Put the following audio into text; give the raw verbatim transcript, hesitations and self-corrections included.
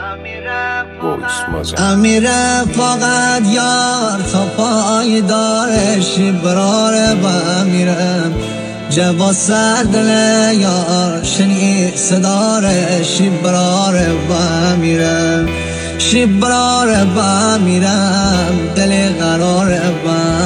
امیره فقط یار تا پای دارش براره با امیرم جوا سردل یار شنی صدارش براره با امیرم شبراره با امیرم دل قراره با